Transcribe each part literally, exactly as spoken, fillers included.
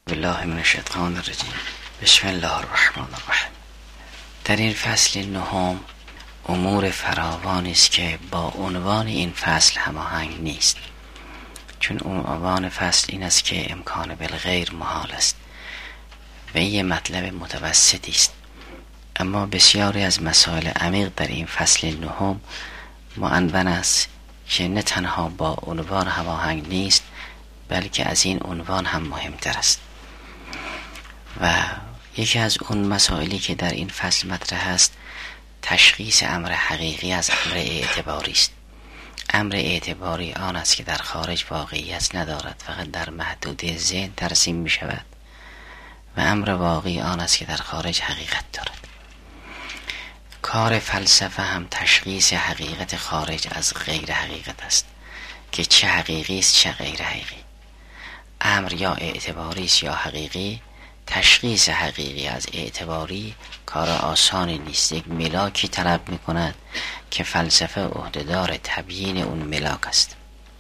بالله من الشیطان الرجیم. بسم الله الرحمن الرحیم. در این فصل نهم امور فراوانی است که با عنوان این فصل هماهنگ نیست، چون عنوان فصل این است که امکان بالغیر محال است و این مطلب متوسطی است، اما بسیاری از مسائل عمیق در این فصل نهم معنون است که نه تنها با عنوان هماهنگ نیست بلکه از این عنوان هم مهمتر است. و یکی از اون مسائلی که در این فصل مطرح است تشخیص امر حقیقی از امر اعتباری است. امر اعتباری آن است که در خارج واقعیت ندارد، فقط در محدوده ذهن ترسیم می شود، و امر واقعی آن است که در خارج حقیقت دارد. کار فلسفه هم تشخیص حقیقت خارج از غیر حقیقت است که چه حقیقی است چه غیر حقیقی. امر یا اعتباری است یا حقیقی. تشخیص حقیقی از اعتباری کار آسانی نیست، یک ملاکی طلب می کند که فلسفه عهدهدار تبیین اون ملاک است.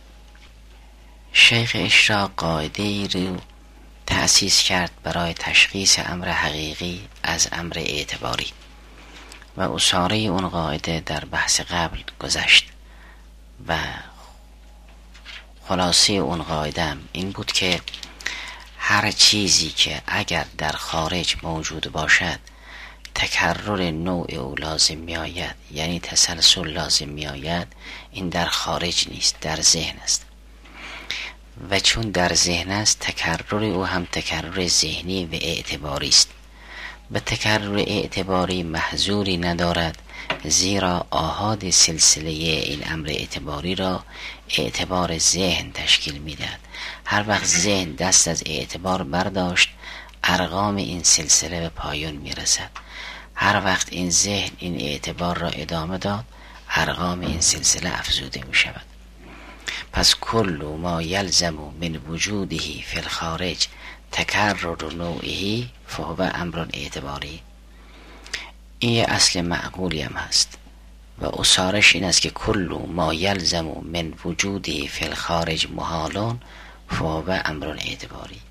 شیخ اشراق قاعده ای رو تأسیس کرد برای تشخیص امر حقیقی از امر اعتباری و اصاره اون قاعده در بحث قبل گذشت و خلاصه اون قاعده هم این بود که هر چیزی که اگر در خارج موجود باشد تکرر نوع او لازم می آید، یعنی تسلسل لازم می آید، این در خارج نیست، در ذهن است. و چون در ذهن است تکرر او هم تکرر ذهنی و اعتباری است. به تکرر اعتباری محظوری ندارد، زیرا آحاد سلسله این امر اعتباری را اعتبار ذهن تشکیل میدهد. هر وقت ذهن دست از اعتبار برداشت ارقام این سلسله به پایان میرسد. هر وقت این ذهن این اعتبار را ادامه داد ارقام این سلسله افزوده می شود. پس کل ما یلزم من وجوده فی الخارج تکرر نوعه فهو امر اعتباری. این اصل معقولی هم هست و اصارش این است که کل ما یلزم من وجوده فی الخارج محالون فهو امر اعتباری.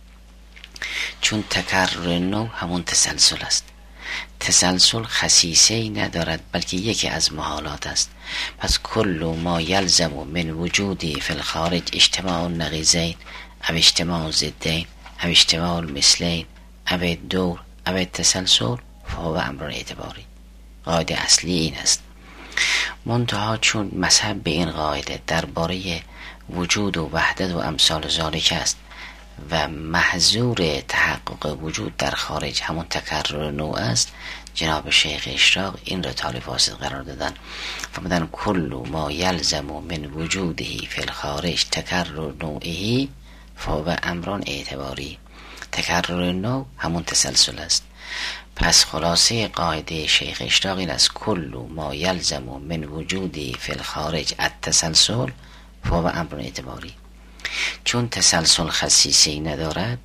چون تکرر نوع همون تسلسل است. تسلسل خصیصه ای ندارد بلکه یکی از محالات است. پس کل ما یلزم من وجودی فی الخارج اجتماع نقیضین او اجتماع ضدین او اجتماع مثلین او دور او تسلسل فهو امر اعتباری. قاعده اصلی این است. منتها چون مذهب به این قاعده درباره وجود و وحدت و امثال ذالک است و محظور تحقق وجود در خارج همون تکرر نوع است، جناب شیخ اشراق این را طالب واسط قرار دادن. فرمودن کل ما یلزم من وجوده فی الخارج تکرر نوعه فهو امر اعتباری. تکرر نوع همون تسلسل است. پس خلاصه قاعده شیخ اشراق این است کل ما یلزم من وجوده فی الخارج التسلسل فهو امر اعتباری. چون تسلسل خصیصی ندارد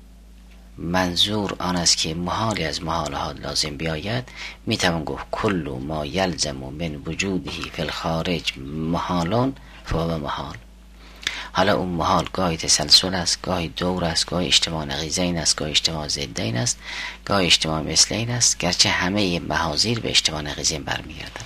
منظور آن است که محالی از محالات لازم بیاید، میتوان گفت کل ما یلزم من وجوده فی الخارج محالون فهو محال. حالا اون محال گاهی تسلسل است، گاهی دور است، گاهی اجتماع نقیضین است، گاهی اجتماع ضدین است، گاهی اجتماع مثلین است، گرچه همه محاذیر به اجتماع نقیضین برمیگردند.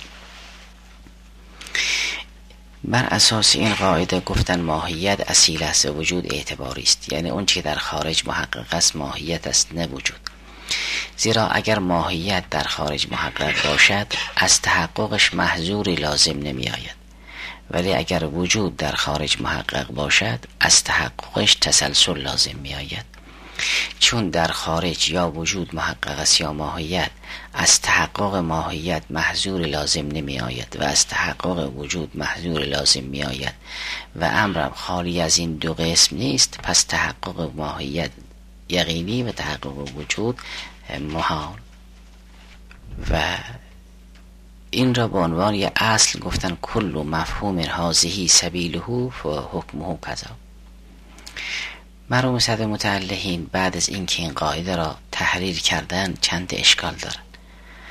بر اساس این قاعده گفتن ماهیت اصیل است، وجود اعتباری است، یعنی اون چی در خارج محقق است ماهیت است نه وجود. زیرا اگر ماهیت در خارج محقق باشد از تحققش محظوری لازم نمی آید، ولی اگر وجود در خارج محقق باشد از تحققش تسلسل لازم می آید. چون در خارج یا وجود محقق است یا ماهیت، از تحقق ماهیت محظور لازم نمی آید و از تحقق وجود محظور لازم می آید و امرم خالی از این دو قسم نیست، پس تحقق ماهیت یقینی و تحقق وجود محال. و این را به عنوان یه اصل گفتن کل مفهوم هذه سبیله فحکمه کذا. مرحوم صدر متعلقین بعد از اینکه این قاعده را تحریر کردن چند اشکال دارن.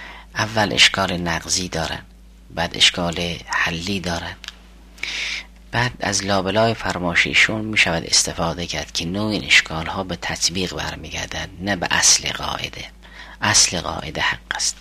اول اشکال نقضی دارن، بعد اشکال حلی دارن. بعد از لابلای فرمایششون می شود استفاده کرد که نوع این اشکال ها به تطبیق برمیگردد، نه به اصل قاعده. اصل قاعده حق است.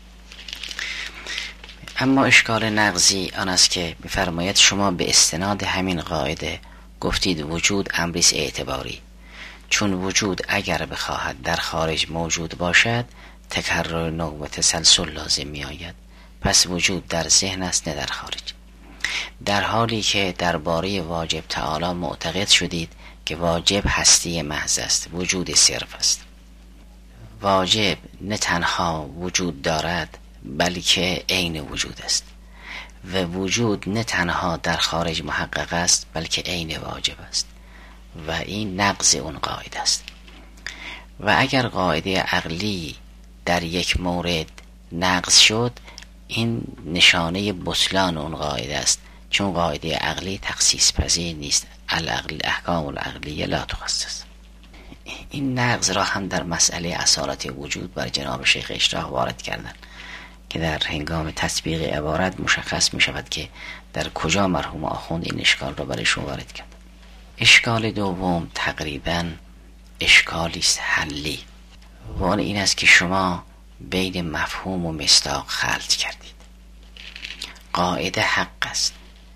اما اشکال نقضی آن است که می‌فرماید شما به استناد همین قاعده گفتید وجود امریست اعتباری، چون وجود اگر بخواهد در خارج موجود باشد تکرر نوع و تسلسل لازم می آید. پس وجود در ذهن است نه در خارج. در حالی که درباره واجب تعالی معتقد شدید که واجب هستی محض است، وجود صرف است. واجب نه تنها وجود دارد بلکه عین وجود است و وجود نه تنها در خارج محقق است بلکه عین واجب است و این نقض اون قاعده است. و اگر قاعده عقلی در یک مورد نقض شد، این نشانه بطلان اون قاعده است، چون قاعده عقلی تخصیص پذیر نیست. العقل احکام العقلیه لا تخصص. این نقض را هم در مسئله اصالت وجود بر جناب شیخ اشراق وارد کردن که در هنگام تطبیق عبارت مشخص می شود که در کجا مرحوم آخوند این اشکال را برایشون وارد کرد. اشکال دوم تقریبا اشکالی است حلی و آن این است که شما بین مفهوم و مصداق خلط کردید. قاعده حق است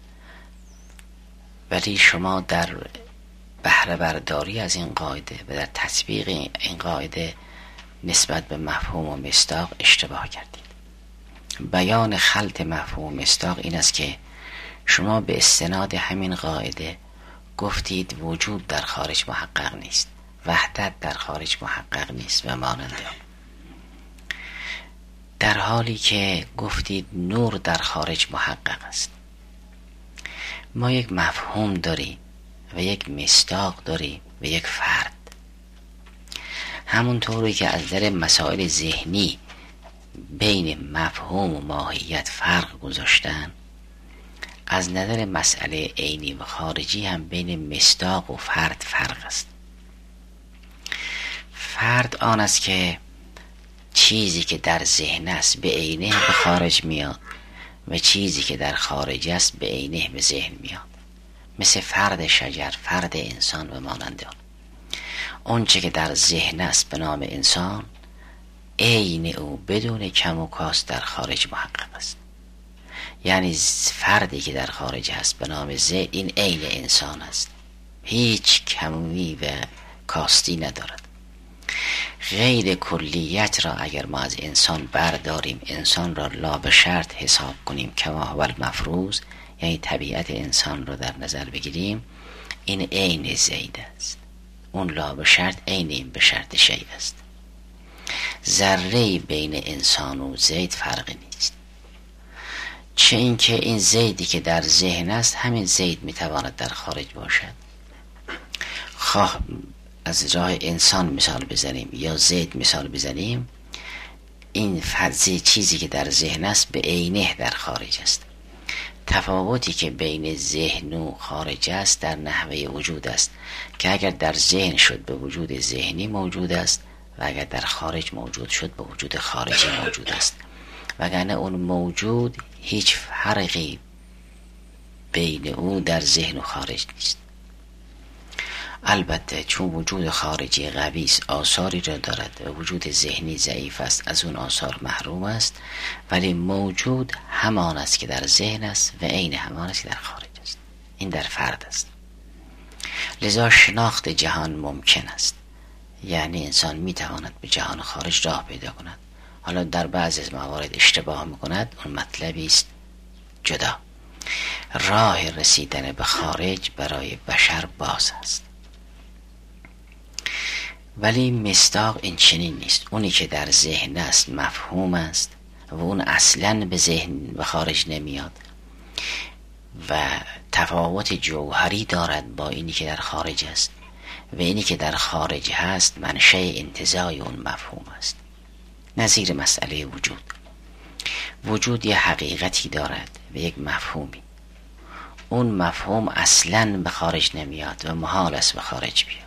ولی شما در بهره برداری از این قاعده و در تطبیق این قاعده نسبت به مفهوم و مصداق اشتباه کردید. بیان خلط مفهوم و مصداق این است که شما به استناد همین قاعده گفتید وجود در خارج محقق نیست، وحدت در خارج محقق نیست و مانند آن، در حالی که گفتید نور در خارج محقق است. ما یک مفهوم داریم و یک مصداق داریم و یک فرد. همونطوری که از در مسائل ذهنی بین مفهوم و ماهیت فرق گذاشتن، از نظر مسئله عینی و خارجی هم بین مصداق و فرد فرق است. فرد آن است که چیزی که در ذهن است به عینه به خارج میاد و چیزی که در خارج است به عینه به ذهن میاد، مثل فرد شجر، فرد انسان و مانند آن. اون چه که در ذهن است به نام انسان، عین او بدون کم و کاست در خارج محقق است. یعنی فردی که در خارج هست به نام ذهن، این عین انسان است، هیچ کمی و کاستی ندارد. غیر کلیت را اگر ما از انسان برداریم، انسان را لا به شرط حساب کنیم کما هو المفروض، یعنی طبیعت انسان را در نظر بگیریم، این عین زید است. اون لا به شرط عین این به شرط شیء است. ذره بین انسان و زید فرقی نیست، چه اینکه این زیدی که در ذهن است همین زید میتواند در خارج باشد. خواه از راه انسان مثال بزنیم یا زید مثال بزنیم، این فرضی چیزی که در ذهن است به عینه در خارج است. تفاوتی که بین ذهن و خارج است در نحوه وجود است که اگر در ذهن شد به وجود ذهنی موجود است و اگر در خارج موجود شد به وجود خارجی موجود است، وگرنه اون موجود هیچ فرقی بین او در ذهن و خارج نیست. البته چون وجود خارجی قوی است، آثاری را دارد و وجود ذهنی ضعیف است، از اون آثار محروم است، ولی موجود همان است که در ذهن است و عین همان است که در خارج است. این در فرد است. لذا شناخت جهان ممکن است، یعنی انسان میتواند به جهان خارج راه پیدا کند. حالا در بعضی از موارد اشتباه میکند، اون مطلبی است جدا. راه رسیدن به خارج برای بشر باز است، ولی مصداق این چنین نیست. اونی که در ذهن است مفهوم است و اون اصلا به ذهن به خارج نمیاد و تفاوت جوهری دارد با اینی که در خارج است و اینی که در خارج هست منشأ انتزاع اون مفهوم است. نظیر مسئله وجود. وجود یه حقیقتی دارد و یک مفهومی. اون مفهوم اصلا به خارج نمیاد و محال است به خارج بیاد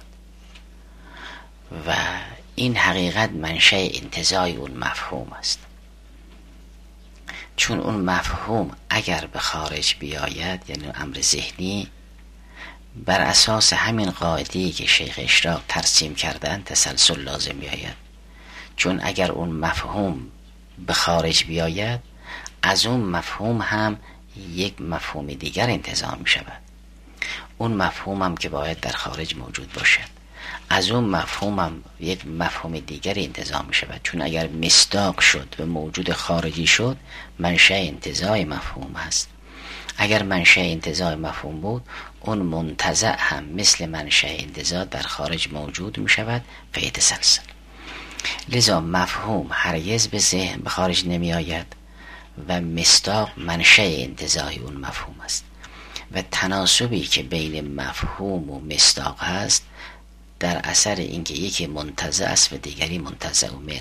و این حقیقت منشأ انتزاع اون مفهوم است. چون اون مفهوم اگر به خارج بیاید، یعنی امر ذهنی، بر اساس همین قاعده‌ای که شیخ اشراق ترسیم کردن تسلسل لازم بیاید. چون اگر اون مفهوم به خارج بیاید، از اون مفهوم هم یک مفهوم دیگر انتزاع می شود. اون مفهوم هم که باید در خارج موجود باشد، از اون مفهوم هم یک مفهوم دیگر انتزاع می شود. چون اگر مصداق شد و موجود خارجی شد، منشأ انتزاع مفهوم هست. اگر منشأ انتزاع مفهوم بود، اون منتزع هم مثل منشأ انتزاع در خارج موجود می شود و یتسلسل. لذا مفهوم هرگز به ذهن به خارج نمی آید و مصداق منشأ انتزاع اون مفهوم است و تناسبی که بین مفهوم و مصداق هست در اثر اینکه یکی منتزع است و دیگری منتزع من.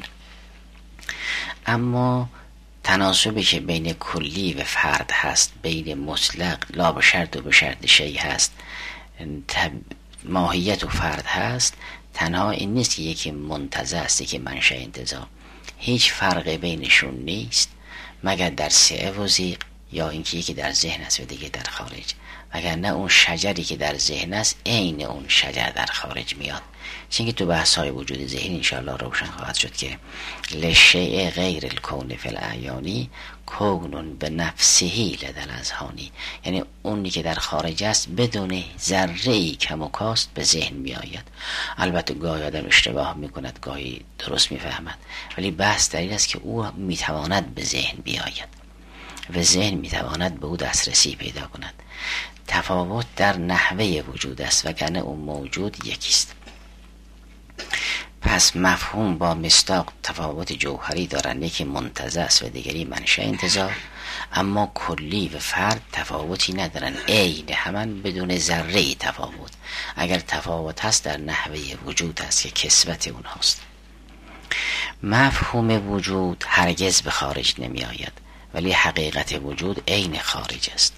اما تناسبی که بین کلی و فرد هست، بین مطلق لا به شرط و به شرط شیء هست، ماهیت و فرد هست، تنها این نیست که یکی منتزع است یکی منشأ انتزاع. هیچ فرق بینشون نیست مگر در سعه و ضیق، یا اینکه یکی در ذهن است و دیگه در خارج. مگر نه اون شجری که در ذهن است عین اون شجر در خارج میاد. چون که تو بحث های وجود ذهنی انشاءالله روشن خواهد شد که لشیء غیر الکون فی الاعیانی کون به نفسهی لدل اذهانی، یعنی اونی که در خارج است بدون ذره‌ای کم و کاست به ذهن می آید. البته گاهی آدم اشتباه می کند، گاهی درست می فهمد، ولی بحث در این است که او می تواند به ذهن بیاید و ذهن می تواند به او دسترسی پیدا کند. تفاوت در نحوه وجود است وگرنه اون موجود یکیست. پس مفهوم با مصداق تفاوت جوهری دارند، یکی منتزع است و دیگری منشأ انتزاع. اما کلی و فرد تفاوتی ندارن، عین همان بدون ذره تفاوت. اگر تفاوت هست در نحوه وجود هست که کسوت اونهاست. مفهوم وجود هرگز به خارج نمی آید، ولی حقیقت وجود عین خارج است.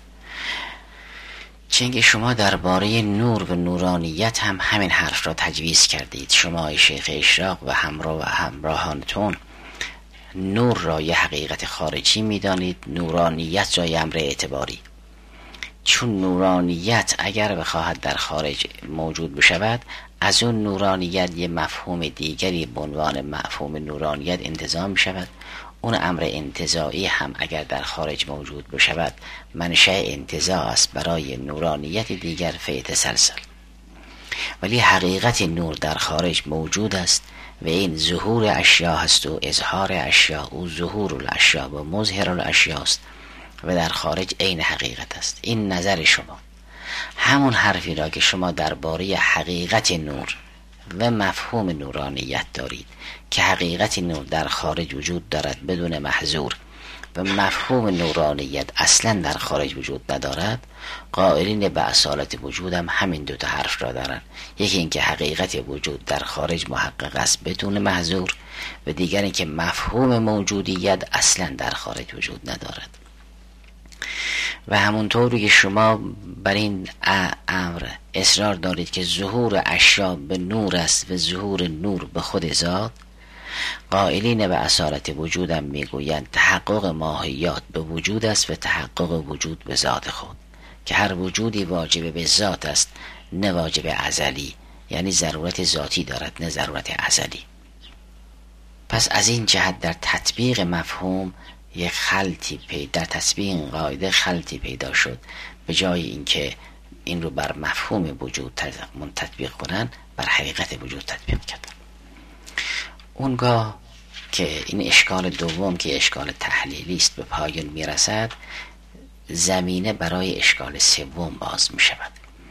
چنگه شما درباره نور و نورانیت هم همین حرف را تجویز کردید. شما شیخ اشراق و همراه و همراهانتون نور را یه حقیقت خارجی میدانید، نورانیت را یه امر اعتباری. چون نورانیت اگر بخواهد در خارج موجود بشود، از اون نورانیت یه مفهوم دیگری به عنوان مفهوم نورانیت انتزاع می شود. اون امر انتزاعی هم اگر در خارج موجود بشود، منشأ انتزاع است برای نورانیت دیگر فیتسلسل. ولی حقیقت نور در خارج موجود است و این ظهور اشیا هست و اظهار اشیا، او ظهور الاشیا و مظهر الاشیا است و در خارج عین حقیقت است. این نظر شما. همون حرفی را که شما درباره حقیقت نور و مفهوم نورانیت دارید که حقیقت نور در خارج وجود دارد بدون محظور و مفهوم نورانیت اصلا در خارج وجود ندارد، قائلین به اصالت وجود هم همین دوتا حرف را دارند. یکی این که حقیقت وجود در خارج محقق است بدون محظور و دیگر این که مفهوم موجودیت اصلا در خارج وجود ندارد. و همونطوری که شما بر این امر اصرار دارید که ظهور اشیا به نور است و ظهور نور به خود ذات، قائلین به اصالت وجودم میگویند تحقق ماهیات به وجود است و تحقق وجود به ذات خود، که هر وجودی واجب به ذات است نه واجب ازلی، یعنی ضرورت ذاتی دارد نه ضرورت ازلی. پس از این جهت در تطبیق مفهوم یک خلطی پیدا، در تطبیق این قاعده خلطی پیدا شد. به جای اینکه این رو بر مفهوم وجود تطبیق کنن، بر حقیقت وجود تطبیق کردن. اونگاه که این اشکال دوم که اشکال تحلیلی است به پایان میرسد، زمینه برای اشکال سوم باز می شود.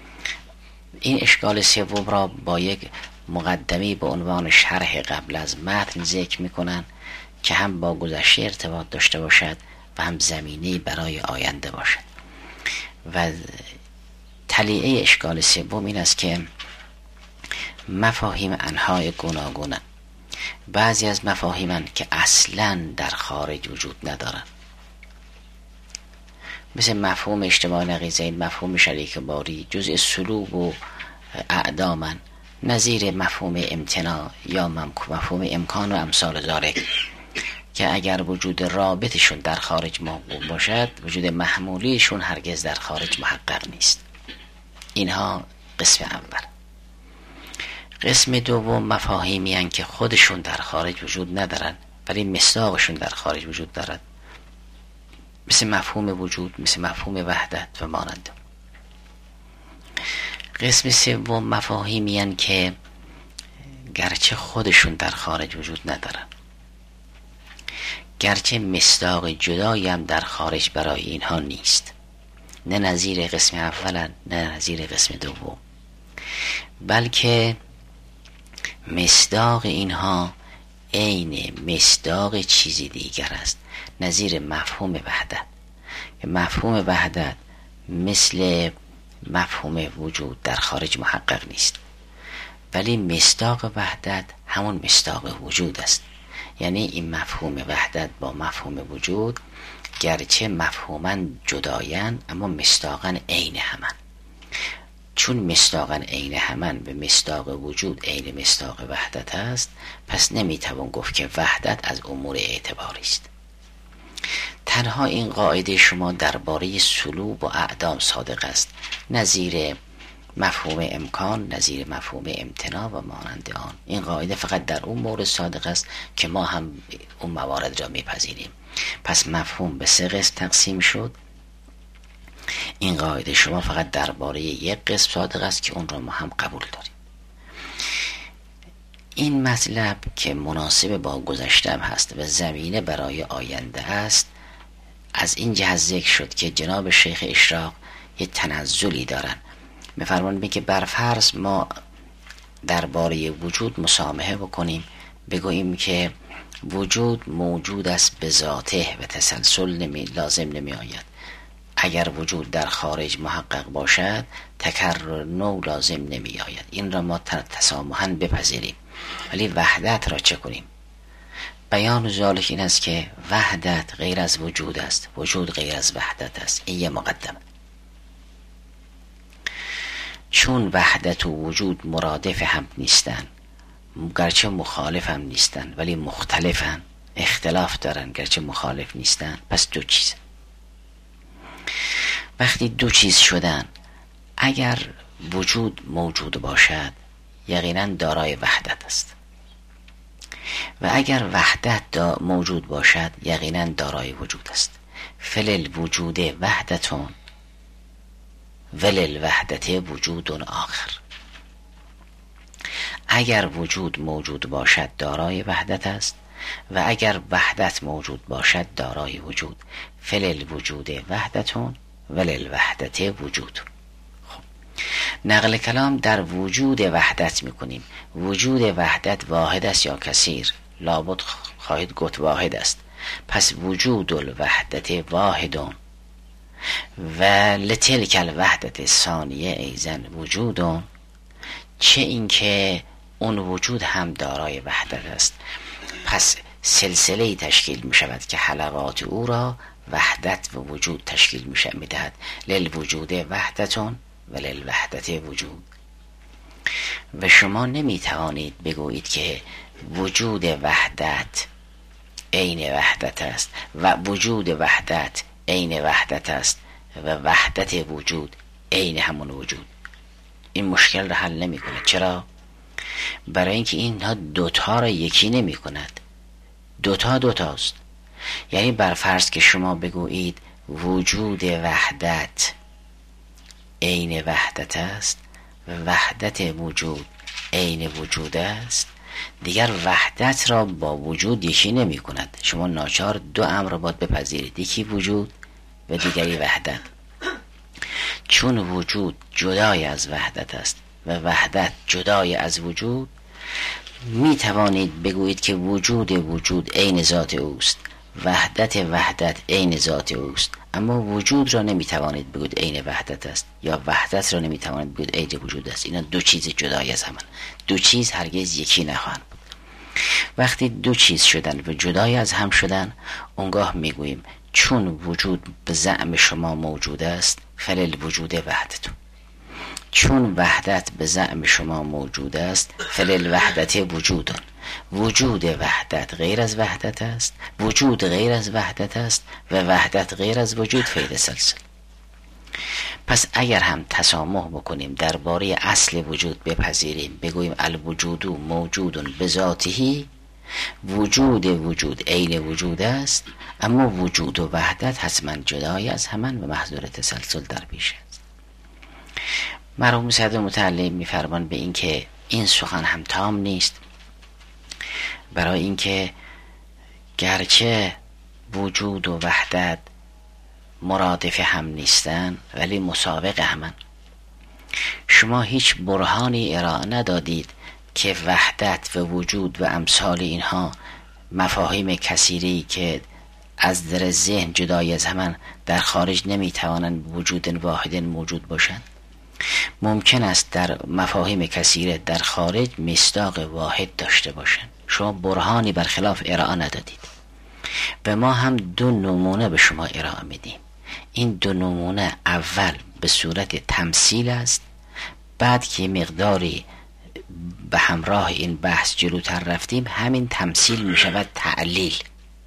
این اشکال سوم را با یک مقدمه به عنوان شرح قبل از متن ذکر می کنن که هم با گذشته ارتباط داشته باشد و هم زمینه برای آینده باشد. و تلیعه اشکال سوم این است که مفاهیم انهای گوناگونن. بعضی از مفاهیمن که اصلا در خارج وجود ندارن، مثل مفهوم اجتماع نقیضین، مفهوم شریک باری، جزء سلوب و اعدامن، نظیر مفهوم امتناع یا مفهوم امکان و امثال ذالک. که اگر وجود رابطشون در خارج موجود باشد، وجود محمولیشون هرگز در خارج محقق نیست. اینها قسم اول. قسم دوم مفاهیمی هستند که خودشون در خارج وجود ندارن ولی مصداقشون در خارج وجود دارد، مثل مفهوم وجود، مثل مفهوم وحدت و مانند. قسم سوم مفاهیمی هستند که گرچه خودشون در خارج وجود ندارن، گرچه مصداق جدایی هم در خارج برای اینها نیست، نه نظیر قسم اول نه نظیر قسم دوم، بلکه مصداق اینها عین مصداق چیزی دیگر است، نظیر مفهوم وحدت. مفهوم وحدت مثل مفهوم وجود در خارج محقق نیست، ولی مصداق وحدت همون مصداق وجود است. یعنی این مفهوم وحدت با مفهوم وجود گرچه مفهوما جدایان اما مصداقا عین همان. چون مصداقا عین همان به مصداق وجود عین مصداق وحدت است، پس نمیتوان گفت که وحدت از امور اعتباری است. تنها این قاعده شما درباره سلوب و اعدام صادق است، نظیر مفهوم امکان، نظیر مفهوم امتناع و مانند آن. این قاعده فقط در اون مورد صادق است که ما هم اون موارد را میپذیریم. پس مفهوم به سه قسم تقسیم شد. این قاعده شما فقط درباره یک قسم صادق است که اون را ما هم قبول داریم. این مطلب که مناسب با گذشته هست و زمینه برای آینده است، از این جهت ذکر شد که جناب شیخ اشراق یه تنزلی دارن. می‌فرمایند که بر فرض ما درباره وجود مسامحه بکنیم، بگوییم که وجود موجود است به ذاته و تسلسل نمی لازم نمی آید. اگر وجود در خارج محقق باشد تکرر نو لازم نمی آید. این را ما تسامحاً بپذیریم. ولی وحدت را چه کنیم؟ بیان ذالک این است که وحدت غیر از وجود است، وجود غیر از وحدت است. این یه مقدمه. چون وحدت و وجود مرادف هم نیستن، گرچه مخالف هم نیستن ولی مختلفن، اختلاف دارن گرچه مخالف نیستن، پس دو چیز. وقتی دو چیز شدن، اگر وجود موجود باشد یقینا دارای وحدت است و اگر وحدت دا موجود باشد یقینا دارای وجود است. فلل وجود وحدتون ولل وحدت وجود آخر. اگر وجود موجود باشد دارای وحدت است و اگر وحدت موجود باشد دارای وجود. فلل وجود وحدتون ولل وحدت وجود. خب. نقل کلام در وجود وحدت میکنیم. وجود وحدت واحد است یا کثیر؟ لابد خواهید گفت واحد است. پس وجود الوحدت واحدون و لتلک الوحدت ثانیه ایزن وجودون، چه اینکه اون وجود هم دارای وحدت است. پس سلسله تشکیل می شود که حلقات او را وحدت و وجود تشکیل می شود می دهد. للوجود وحدتون و للوحدت وجود. و شما نمی توانید بگویید که وجود وحدت عین وحدت است و وجود وحدت عین وحدت است و وحدت وجود عین همون وجود. این مشکل را حل نمی کند. چرا؟ برای اینکه اینها دوتا را یکی نمی کند. دوتا دوتاست. یعنی برفرض که شما بگویید وجود وحدت عین وحدت است و وحدت وجود عین وجود است، دیگر وحدت را با وجود یکی نمی کند. شما ناچار دو امر را باید بپذیرید، یکی وجود و دیگری وحدت. چون وجود جدای از وحدت است و وحدت جدای از وجود، می توانید بگویید که وجود وجود عین ذات اوست، وحدت وحدت عین ذات اوست، اما وجود را نمی توانید بگویید عین وحدت است یا وحدت را نمی توانید بگویید عین وجود است. اینا دو چیز جدای از هم. دو چیز هرگز یکی نخواهند بود. وقتی دو چیز شدن و جدای از هم شدن، اونگاه میگوییم چون وجود به زعم شما موجود است فلل وجود وحدتون. چون وحدت به زعم شما موجود است، فلل وحدت وجودن، وجود وحدت غیر از وحدت است، وجود غیر از وحدت است و وحدت غیر از وجود فعل سلسل. پس اگر هم تسامح بکنیم درباره اصل وجود بپذیریم، بگوییم الوجود موجود بذاته، وجود وجود عین وجود است، اما وجود و وحدت حتما جدای از همان و محضور تسلسل در پیش است. مرحوم صدر متعلم می‌فرمان به این که این سخن هم تام نیست، برای اینکه گرچه وجود و وحدت مرادف هم نیستن ولی مساوق همن. شما هیچ برهانی ارائه ندادید که وحدت و وجود و امثال اینها مفاهیم کثیری که از در ذهن جدای از همان در خارج نمیتوانند وجود واحد موجود باشند. ممکن است در مفاهیم کثیره در خارج مصداق واحد داشته باشند. شما برهانی برخلاف ارائه ندادید و ما هم دو نمونه به شما ارائه میدیم. این دو نمونه اول به صورت تمثیل است، بعد که مقداری به همراه این بحث جلوتر رفتیم همین تمثیل می شود تعلیل.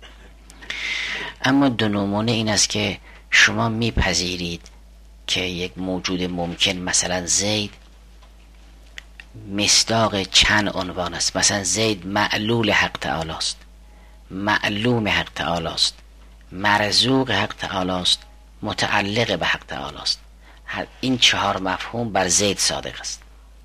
اما دو نمونه این است که شما میپذیرید که یک موجود ممکن مثلا زید مصداق چند عنوان است. مثلا زید معلول حق تعالی است، معلوم حق تعالی است، مرزوق حق تعالی است، متعلق به حق تعالی است. این چهار مفهوم بر زید صادق است.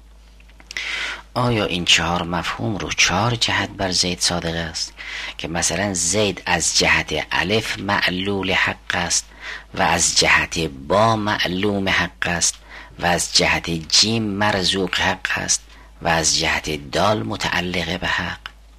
آیا این چهار مفهوم رو چهار جهت بر زید صادق است که مثلا زید از جهت الف معلول حق است و از جهت با معلوم حق است و از جهت جیم مرزوق حق است و از جهت دال متعلق به حق؟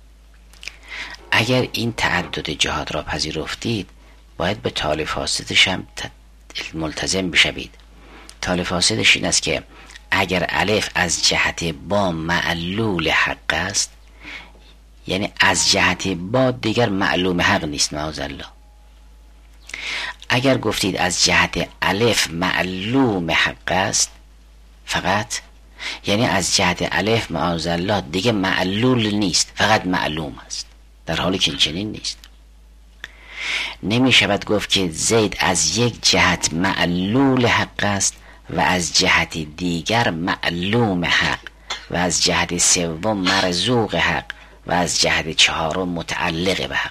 اگر این تعدد جهات را پذیرفتید باید به تالی فاسدش هم ملتزم بشوید. تالی فاسدش این است که اگر الف از جهت با معلول حق است، یعنی از جهت با دیگر معلوم حق نیست معاذالله. اگر گفتید از جهت الف معلوم حق است فقط، یعنی از جهت الف معاذالله دیگه معلول نیست، فقط معلوم است، در حالی که این چنین نیست. نمی شود گفت که زید از یک جهت معلول حق است و از جهت دیگر معلوم حق و از جهت سوم مرزوق حق و از جهت چهارم متعلق به حق.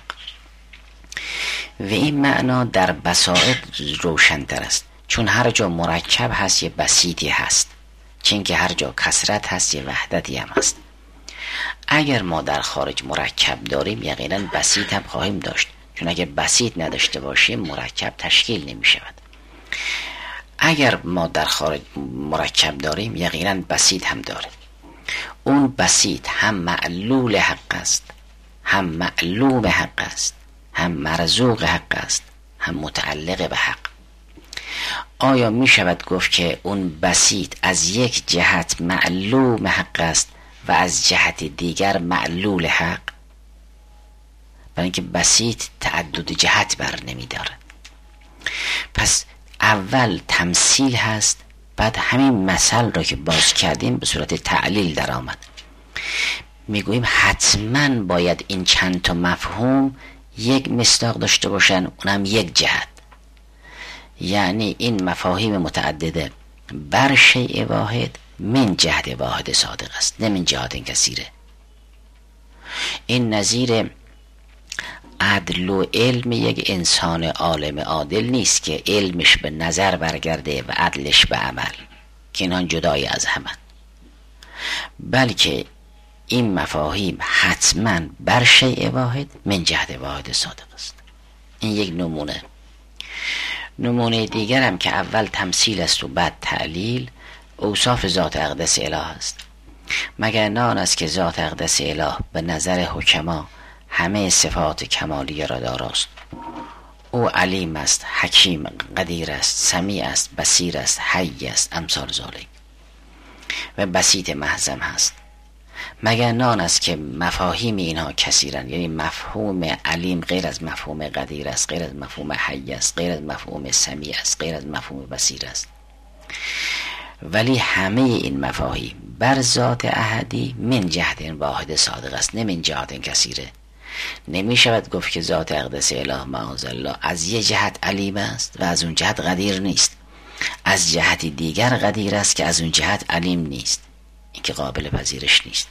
و این معنا در بساط روشن‌تر است، چون هر جا مرکب هست یه بسیطی هست، چون که هر جا کثرت هست یه وحدتی هم هست. اگر ما در خارج مرکب داریم یقینا بسیط هم خواهیم داشت، چون اگر بسیط نداشته باشیم مرکب تشکیل نمی شود. اگر ما در خارج مرکب داریم یقینا بسیط هم داریم. اون بسیط هم معلول حق است، هم معلوم حق است، هم مرزوق حق است، هم متعلق به حق. آیا می شود گفت که اون بسیط از یک جهت معلوم حق است و از جهت دیگر معلول حق؟ برای اینکه بسیط تعدد جهت بر نمی داره. پس اول تمثیل هست، بعد همین مثل را که باز کردیم به صورت تعلیل در آمد. میگوییم حتما باید این چند تا مفهوم یک مصداق داشته باشن، اونم یک جهت. یعنی این مفاهیم متعدده بر شیء واحد من جهت واحد صادق است، نه من جهات کثیره. این نظیر عدل و علم یک انسان عالم عادل نیست که علمش به نظر برگرده و عدلش به عمل، که اینان جدای از همه، بلکه این مفاهیم حتما بر شیء واحد من جهت واحد صادق است. این یک نمونه. نمونه دیگر هم که اول تمثیل است و بعد تعلیل، اوصاف ذات اقدس اله است. مگر نه آن است که ذات اقدس اله به نظر حکما همه صفات کمالیه را داراست. او علیم است، حکیم، قدیر است، سمیع است، بصیر است، حی است، امثال ذالک، و بسیط محضم هست. مگر نه آن است که مفاهیم اینها کثیرند، یعنی مفهوم علیم غیر از مفهوم قدیر است، غیر از مفهوم حی است، غیر از مفهوم سمیع است، غیر از مفهوم بصیر است. ولی همه این مفاهیم بر ذات احدی من جهت واحد صادق است، نه من جهت کثیره. نمی شود گفت که ذات اقدس اله معاذ الله از یه جهت علیم است و از اون جهت قدیر نیست، از جهتی دیگر قدیر است که از اون جهت علیم نیست. این که قابل پذیرش نیست،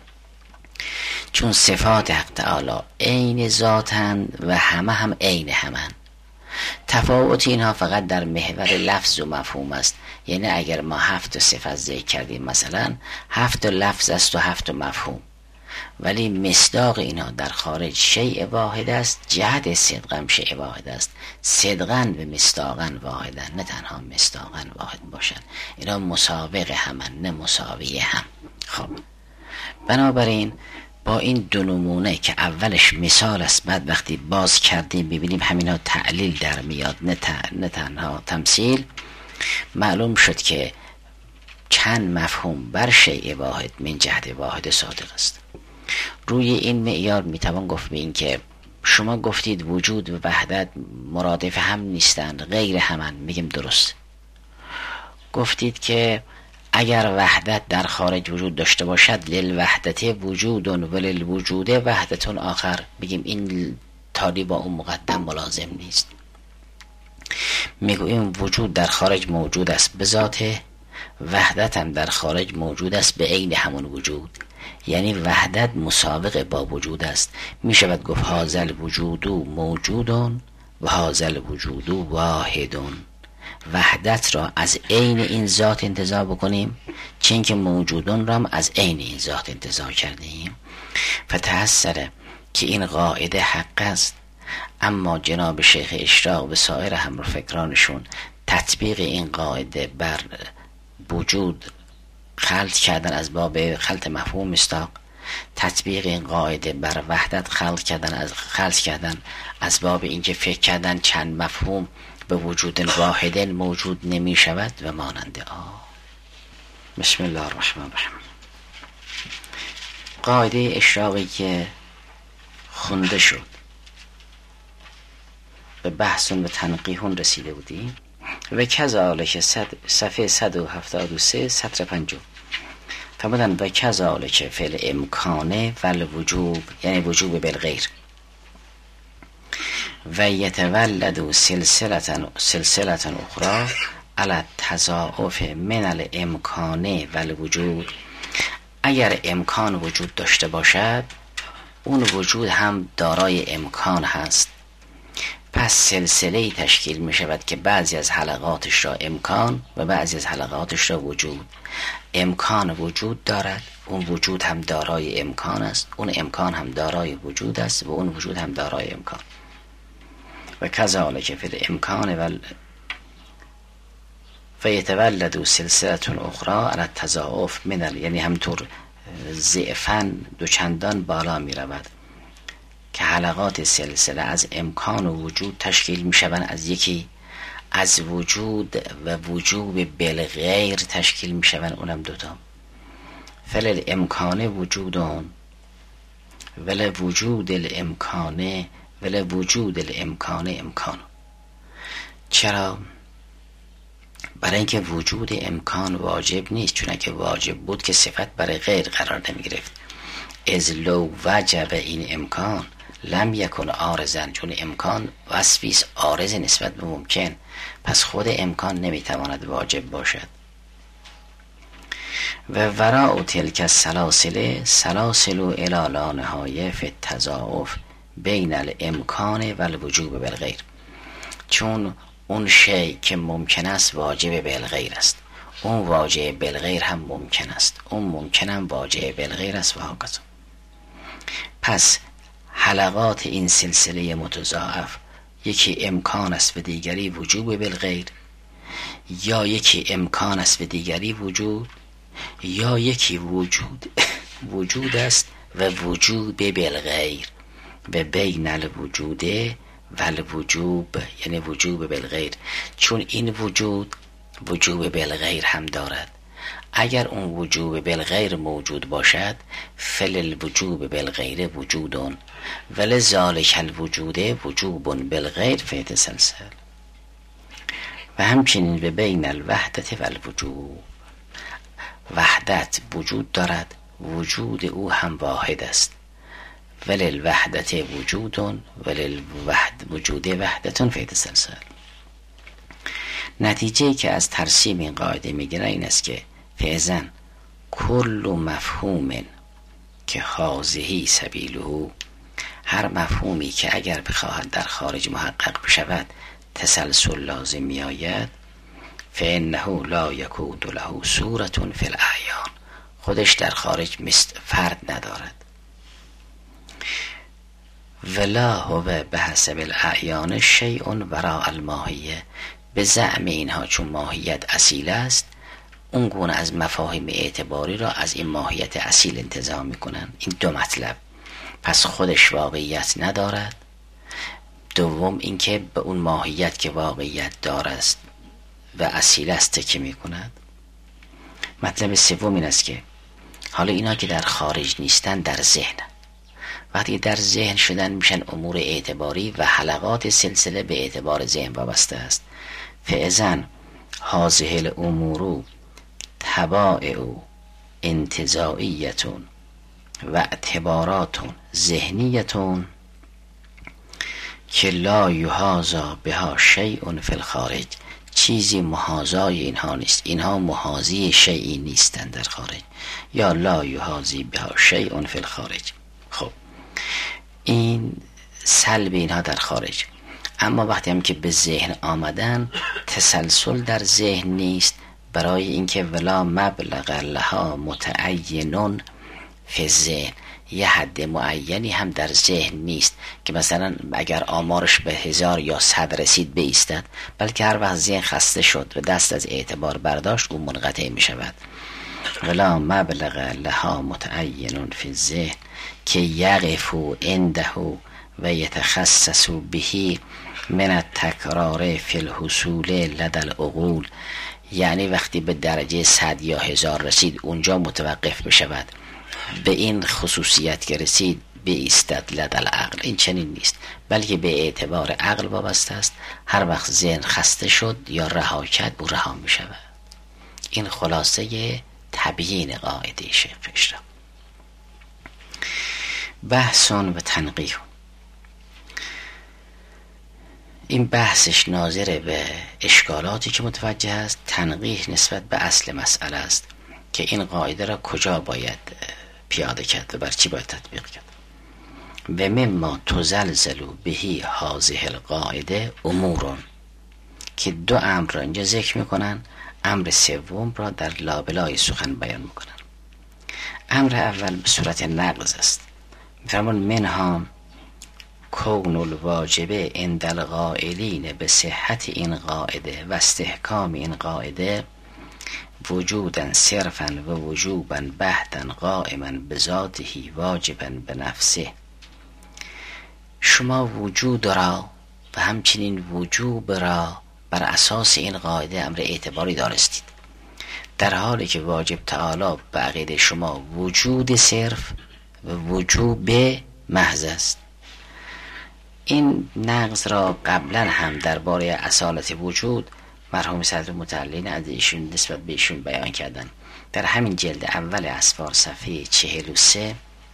چون صفات حق تعالی عین ذاتند و همه هم عین همند. تفاوت اینها فقط در محور لفظ و مفهوم است. یعنی اگر ما هفت صفت ذکر کردیم، مثلا هفت لفظ است و هفت مفهوم، ولی مصداق اینها در خارج شیء واحد است، جهت صدقم شیء واحد است. صدقن و مصداقن واحدن، نه تنها مصداقن واحد باشن. اینا مسابق همن، نه مساوی هم. خب بنابراین با این دو نمونه که اولش مثال است، بعد وقتی باز کردیم ببینیم همینا تعلیل در میاد، نه, نه تنها تمثیل، معلوم شد که چند مفهوم بر شیء واحد من جهت واحد صادق است. روی این معیار میتوان گفت به این که شما گفتید وجود و وحدت مرادف هم نیستند، غیر همن. میگیم درست. گفتید که اگر وحدت در خارج وجود داشته باشد للوحدت وجود و للوجود وحدت آخر، میگیم این تالی با اون مقدم ملازم نیست. میگوییم وجود در خارج موجود است به ذاته، وحدت هم در خارج موجود است به عین همون وجود. یعنی وحدت مسابقه با وجود است. میشود گفت هازل وجود موجودون و هازل وجود واحدون. وحدت را از عین این ذات انتزاع بکنیم، چون که موجودون را هم از عین این ذات انتزاع کردیم. فتحسره که این قاعده حق است، اما جناب شیخ اشراق و سایر همرفکرانشون تطبیق این قاعده بر وجود خلط کردن از باب خلط مفهوم مصداق، تطبیق این قاعده بر وحدت خلط کردن از خلط کردن از باب اینکه فکر کردن چند مفهوم به وجود واحد موجود نمی شود و مانند آه. بسم الله الرحمن الرحیم. قاعده اشراقی که خونده شد به بحث و تنقیحون رسیده بودیم و کذالک صفحه صد و هفتاد و سه سطر پنجم فرمودن و کذالک فعل امکانه والوجوب، یعنی وجوب بالغیر، و یتولد سلسلة سلسلة اخرى علی التضاعف من الامکانه والوجود. اگر امکان وجود داشته باشد اون وجود هم دارای امکان هست، پس سلسله تشکیل می شود که بعضی از حلقاتش را امکان و بعضی از حلقاتش را وجود. امکان وجود دارد، اون وجود هم دارای امکان است، اون امکان هم دارای وجود است و اون وجود هم دارای امکان. و کذالک فی الامکان و فیتولد سلسله اخرى علی التضاعف من، یعنی همطور ضعفاً دوچندان بالا می رود که حلقات سلسله از امکان و وجود تشکیل می شوند، از یکی از وجود و وجوب بالغیر تشکیل می شوند، اونم دوتا. فل امکانه وجودون ول وجود الامکانه ول وجود الامکانه امکان. چرا؟ برای اینکه وجود امکان واجب نیست، چون اگه واجب بود که صفت برای غیر قرار نمی گرفت. از لو وجب این امکان لم یکن عارضن، چون امکان وصفیست عارض نسبت به ممکن، پس خود امکان نمیتواند واجب باشد. و وراء تلک السلاسل سلاسل الی لا نهایه فی التضاعف بین الامکان و الوجوب بالغیر، چون اون شی که ممکن است واجب بالغیر است، اون واجب بالغیر هم ممکن است، اون ممکن هم واجب بالغیر است و هکذا. پس حلقات این سلسله متضاعف یکی امکان است و دیگری وجوب بالغیر، یا یکی امکان است و دیگری وجود، یا یکی وجود وجود است و وجوب بالغیر و بین الوجود و الوجوب، یعنی وجوب بالغیر، چون این وجود وجوب بالغیر هم دارد. اگر اون وجوب بالغیر موجود باشد فل الوجوب بالغیر وجودون ولذالک الوجود وجوب بالغیر فیتسلسل. و همچنین به بین الوحدت و الوجوب، وحدت وجود دارد، وجود او هم واحد است. ولل وحدت وجودون ولل وحد وجود وحدتون فی تسلسل. نتیجه که از ترسیم این قاعده میگیره این است که فعزن کل مفهوم که حاضهی سبیله، هر مفهومی که اگر بخواهد در خارج محقق بشود تسلسل لازم می آید، فانه لا یکون له صورة فی الاعیان، خودش در خارج مثل فرد ندارد. ولا هو بحسب الاعیان شیء وراء الماهیه، به زعم اینها چون ماهیت اصیل است، اون گونه از مفاهیم اعتباری را از این ماهیت اصیل انتزاع میکنن. این دو مطلب، پس خودش واقعیت ندارد، دوم اینکه به اون ماهیت که واقعیت دارد و اصیل است تکیه میکند. مطلب سوم این است که حالا اینا که در خارج نیستن در ذهن، وقتی در ذهن شدن میشن امور اعتباری و حلقات سلسله به اعتبار ذهن وابسته است. فاذن هذه الامور تبائع انتزاعیتون و اعتباراتون ذهنیتون که لا یحاذا بها شیء فی الخارج، چیزی محاذای اینها نیست، اینها محاذی شیئی نیستند در خارج، یا لا یحاذی بها شیء فی الخارج. خب این سلب اینها در خارج. اما وقتی هم که به ذهن آمدن تسلسل در ذهن نیست، برای اینکه ولا مبلغ لها متعینون فی ذهن، یه حد معینی هم در ذهن نیست که مثلا اگر آمارش به هزار یا صد رسید بایستد، بلکه هر وقت ذهن خسته شد و دست از اعتبار برداشت اون منقطع می شود. ولا مبلغ لها متعینون فی ذهن که یقفو عنده و یتخصص بهی من التکرار فی الحصول لدى العقول، یعنی وقتی به درجه صد یا هزار رسید اونجا متوقف بشود، به این خصوصیت که رسید بایستد لدى العقل. این چنین نیست، بلکه به اعتبار عقل وابسته است. هر وقت ذهن خسته شد یا رها کرد او رها می شود. این خلاصه تبیین قاعده شیخ اشراق. بحثون و تنقیح، این بحثش ناظر به اشکالاتی که متوجه است. تنقیح نسبت به اصل مسئله است که این قاعده را کجا باید پیاده کرد و بر چی باید تطبیق کرد. و مما تزلزل بهی هذه القاعده امورون، که دو امر را اینجا ذکر میکنن، امر سوم را در لابلای سخن بیان میکنن. امر اول به صورت نقض است، میفرمان منها کون الواجبه عند القائلین به صحت این قاعده و استحکام این قاعده وجودا صرفا و وجوبا بحتا قائما بذاته واجبا به نفسه. شما وجود را و همچنین وجوب را بر اساس این قاعده امر اعتباری دارستید، در حالی که واجب تعالی به عقیده شما وجود صرف و وجوب محض است. این نقض را قبلا هم درباره اصالت وجود مرحوم صدر متعلین از ایشون نسبت به ایشون بیان کردن. در همین جلد اول اسفار صفحه چهل و سه،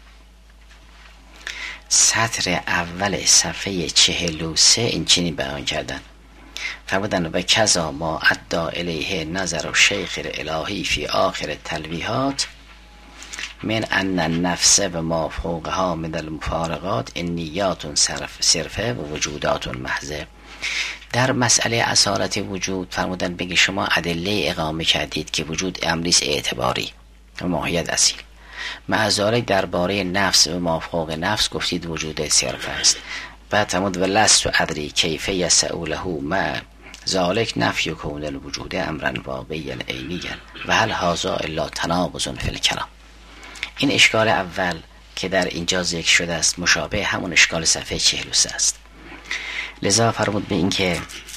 سطر اول صفحه چهل و سه این چنین بیان کردن. فرمودن و کذا ما ادعا الیه نظر و شیخ الهی فی آخر تلویحات من ان النفس و ما فوقها من المفارقات انیات صرفه و وجودات محضه. در مسئله اصالت وجود فرمودن بگی شما ادله اقامه کردید که وجود امریس اعتباری و ماهیت اصیل، مع ذالک درباره نفس و ما فوق نفس گفتید وجود صرف است. بعد فرمود و لست و ادری کیف یسع له مع ذالک نفی کون الوجود امرا واقعی عینی و هل هذا الا تناقض فی الکلام. این اشکال اول که در اینجا ذکر شده است مشابه همون اشکال صفحه چهل و سه است. لذا فرمود به این که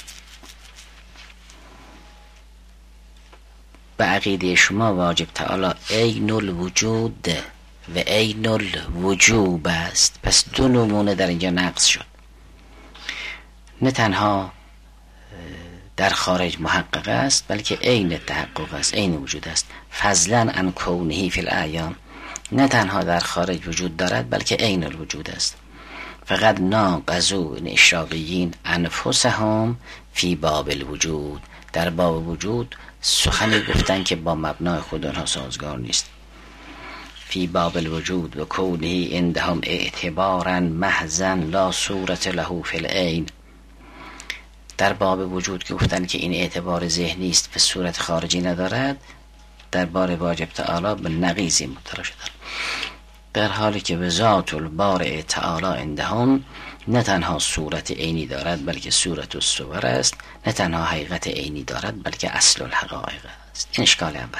به عقیده شما واجب تعالی عین الوجود و عین الوجوب است. پس دو نمونه در اینجا نقض شد. نه تنها در خارج محقق است، بلکه عین تحقق است، عین وجود است. فضلا عن کونه فی الاعیان، نه تنها در خارج وجود دارد بلکه عین الوجود است. فقط ناقضوا این اشراقیین انفسهم فی باب الوجود، در باب وجود سخنی گفتن که با مبنای خود آنها سازگار نیست. فی باب الوجود و کونه عندهم اعتبارا محضا لا صورت له فی العین، در باب وجود که گفتن که این اعتبار ذهنی است و صورت خارجی ندارد، در بار واجب تعالی به نقیضی مبتلا شدن، در حالی که به ذات البارئ تعالی عندهم نه تنها صورت عینی دارد بلکه صورت الصور است، نه تنها حقیقت عینی دارد بلکه اصل الحقایق است. این اشکال اول.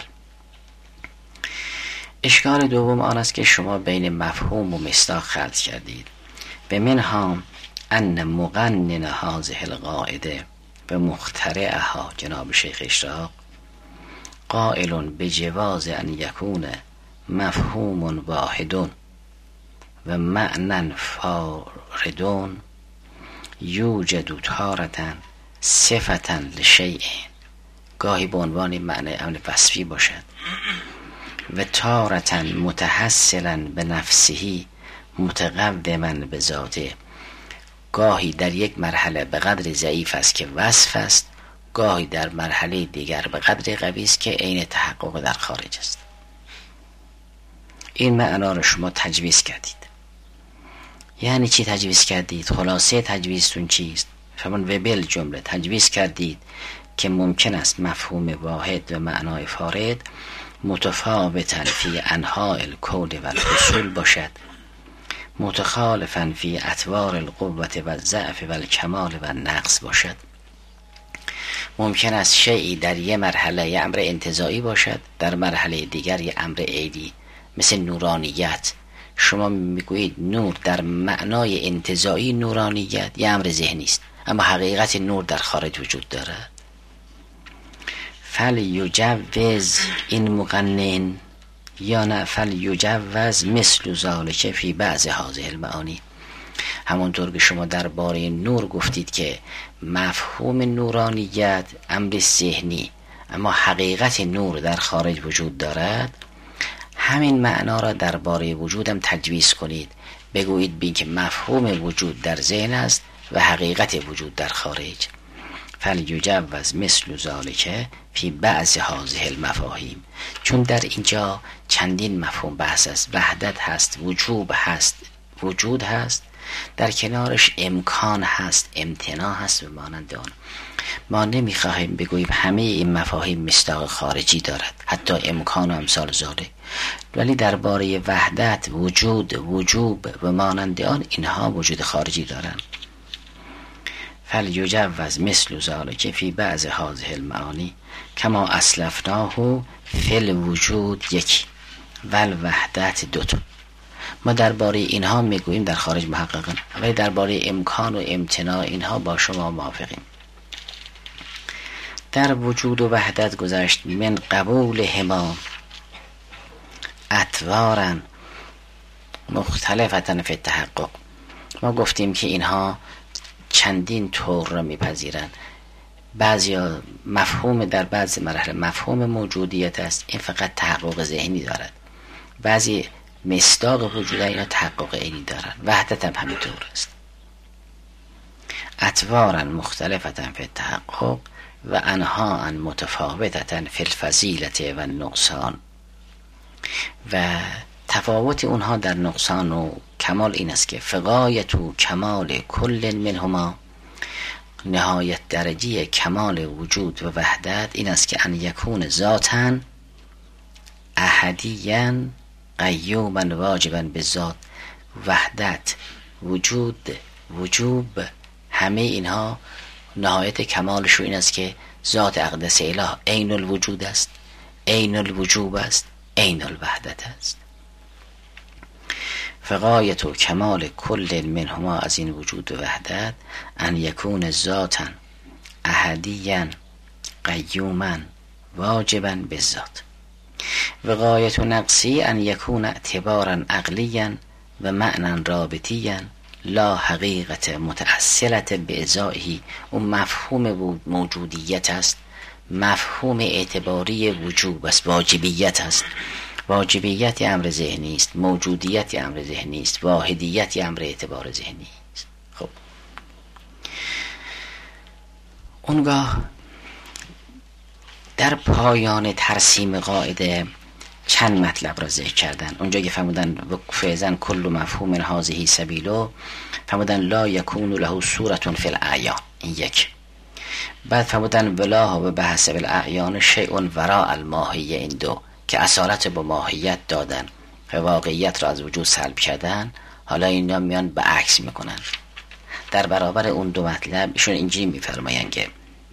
اشکال دوم آن است که شما بین مفهوم و مصداق خلط کردید. به منها ان مقنن هذه القاعده و مخترعها جناب شیخ اشراق قائل بجواز ان یکون مفهوم واحد و معنی فارد یوجد تارة صفة لشیء، گاهی به عنوان معنی امر وصفی باشد و تارة متحصلا به نفسه متقدما به ذاته، گاهی در یک مرحله به قدر ضعیف است که وصف است، گاهی در مرحله دیگر به قدر قوی است که عین تحقق در خارج است. این معنا رو شما تجویز کردید. یعنی چی تجویز کردید؟ خلاصه تجویزتون چیست؟ فرمان و بل جمله تجویز کردید که ممکن است مفهوم واحد و معنای فارد متفاوتا فی انحاء الکون و الحصول باشد، متخالفا فی اطوار القوة و الضعف و الکمال و النقص باشد. ممکن است شیئی در یه مرحله یه امر انتزاعی باشد، در مرحله دیگر یه امر عینی، مثل نورانیت. شما میگویید نور در معنای انتزاعی نورانیت یه امر ذهنی است، اما حقیقت نور در خارج وجود دارد. فل یجوز این مقنن یا نه فل یجوز مثل ذالک فی بعض هذه المعانی. همونطور که شما درباره نور گفتید که مفهوم نورانیت امر ذهنی اما حقیقت نور در خارج وجود دارد، همین معنا را درباره وجودم تجویز کنید. بگویید بین که مفهوم وجود در ذهن است و حقیقت وجود در خارج. فلیجوز مثل ذالک فی بعض هذه المفاهیم، چون در اینجا چندین مفهوم بحث است. وحدت هست، وجوب هست، وجود هست، در کنارش امکان هست، امتناع هست و مانند آن. ما نمیخواهیم بگوییم همه این مفاهیم مصداق خارجی دارد، حتی امکان و امثال ذالک، ولی درباره وحدت، وجود، وجوب و مانند آن اینها وجود خارجی دارند. فلیجوز مثل ذالک فی بعض هذه المعانی کما اسلفناه فی الوجود یکی و الوحدت دوتا. ما درباره اینها میگوییم در خارج محققن، ولی درباره امکان و امتناع اینها با شما موافقیم. در وجود و وحدت گذشت من قبول هما اطوارا مختلفتن فی التحقق. ما گفتیم که اینها چندین طور را میپذیرند. بعضی مفهوم در بعضی مراحل مفهوم موجودیت است، این فقط تحقق ذهنی دارد. بعضی مصداق وجود اینا تحقق عینی دارند. وحدت هم همینطور است. اطوارا مختلفتن فی التحقق و انها متفاوتتن فی الفضیلت و نقصان، و تفاوت اونها در نقصان و کمال این است که فغایت و کمال کل منهما، نهایت درجه کمال وجود و وحدت این است که ان یکون ذاتن احدیا قیوما واجبا به ذات. وحدت، وجود، وجوب، همه اینها نهایت کمالش این است که ذات اقدس اله عین الوجود است، عین الوجوب است، عین الوحدت است. فغایت و کمال کل منهما از این وجود و وحدت ان یکون ذاتا احدیا قیوما واجبا بالذات. و غایت و نقصی ان یکون اعتبارا عقلیا و معنی رابطیا لا حقیقت متأصلت به ازائهی، اون مفهوم موجودیت است، مفهوم اعتباری وجوب است، واجبیت است. واجبیت امر ذهنی است، موجودیت امر ذهنی است، واحدیت امر اعتبار ذهنی است. خب اونگاه در پایان ترسیم قاعده چند مطلب را ذکر کردن. اونجا که فرمودن فیزن کل مفهوم هذه سبیلو، فرمودن لا یکون له صورت فی الاعیان، این یک. بعد فرمودن ولا و بحث بالاعیان شیء وراء الماهیه، این دو که اصالت با ماهیت دادن و واقعیت را از وجود سلب کردن. حالا اینا میان به عکس میکنن. در برابر اون دو مطلب ایشون اینجوری میفرمایند که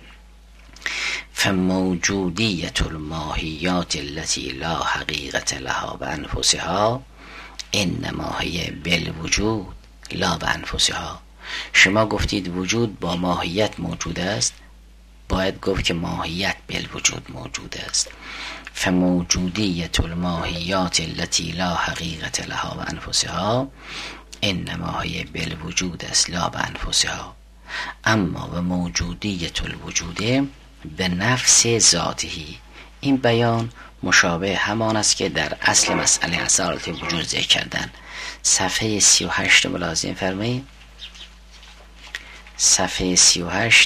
فموجودیت الماهیات التي لا حقیقت لها بانفسها انما هی بالوجود لا بانفسها. شما گفتید وجود با ماهیت موجود است، باید گفت که ماهیت بالوجود موجود است. فموجودیت الماهیات التي لا حقیقت لها بانفسها انما هی بالوجود است لا بانفسها. اما و موجودیت الوجود به نفس ذاتهی، این بیان مشابه همان است که در اصل مسئله اصالت وجود ذکر کردن. صفحه سی و هشت ملاحظه فرمایید. صفحه سی و هشت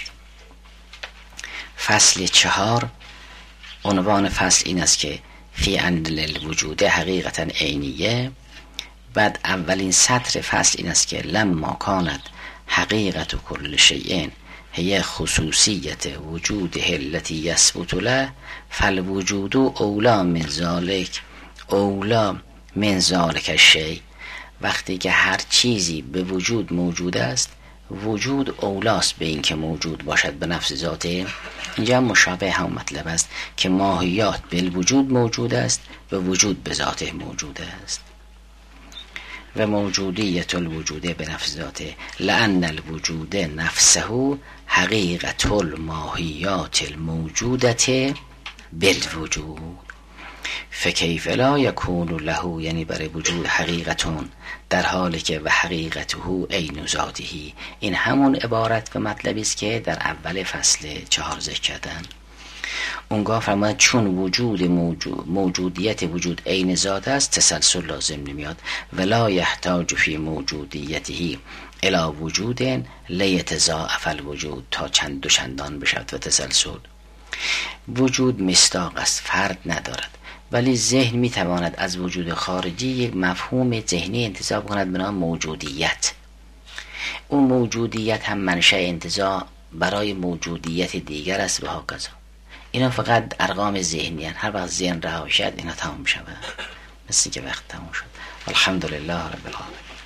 فصل چهار، عنوان فصل این است که فی ان الوجود حقیقتا عینیه. بعد اولین سطر فصل این است که لما کانت حقیقت کل شیء هی خصوصیت وجود التی یثبت له فالوجود اولا من ذالک اولا من ذالک الشیء. وقتی که هر چیزی به وجود موجود است، وجود اولاست به این که موجود باشد به نفس ذاته. اینجا مشابه هم مطلب است که ماهیات بالوجود موجود است و وجود به ذاته موجود است. و موجودیت الوجود به نفس ذاته لأن الوجود نفسه حقیقت الماهیات الموجودت بالوجود فکیف لا یکون له، یعنی برای وجود حقیقتون در حالی که و حقیقته عین ذاته. این همون عبارت و مطلبی است که در اول فصل چهار ذکر کردن. اونگاه فرمودن چون وجود موجود موجودیت وجود عین ذات است، تسلسل لازم نمیاد. ولا یحتاج فی موجودیته الی وجود لیتضاعف الوجود، تا چند و چندان بشود و تسلسل. وجود مصداق است، فرد ندارد، ولی ذهن میتواند از وجود خارجی یک مفهوم ذهنی انتزاع کند به نام موجودیت. اون موجودیت هم منشأ انتزاع برای موجودیت دیگر است و هاکذا. اینا فقط ارقام ذهنی هستند. هر وقت ذهن رها شد اینا تمام شود. مثل که وقت تمام شد. الحمدلله رب العالمین.